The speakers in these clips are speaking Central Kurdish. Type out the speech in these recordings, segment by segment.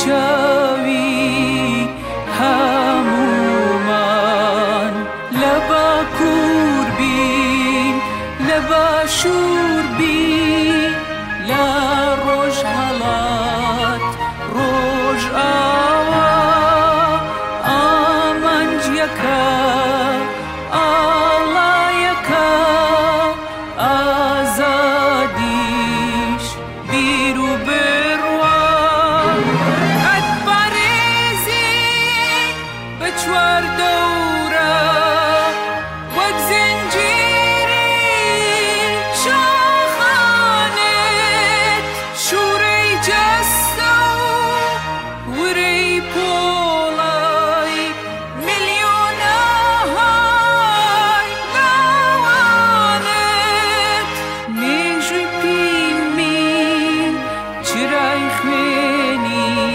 چاوی هەموومان لەبە کوور بین لەبە شوور بین لە ڕۆژ هەڵات ڕۆژ ئاوا ئامانجیەکە ئاڵایەکە ئازادیش بیر و بڕوا قەت بەڕێزی بە چوار دەورە وەک زنجیری شاخانێت شوورەی جەستە و ورەی پۆڵای میلیۆنەهای لاوانێت مێژووی پیلمی چرای خوێنی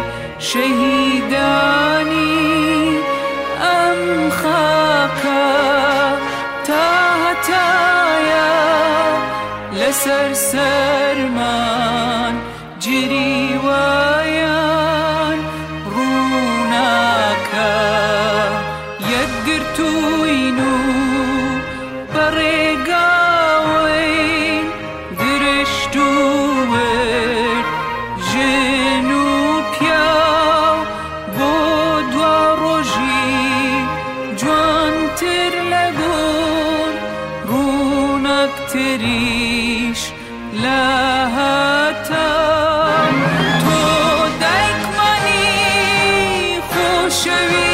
شەهیدانی ئەم خاکە تا هەتایە لەسەر سەرمان جریوایان ڕووناکە یەکگرتووین و بەڕێگاوین درشت و ورد ژن و پیاو بۆ دوا ڕۆژی جوانتر لە گۆر ڕووناکتریش لە هەتا تۆ دایکمانی خۆشەوی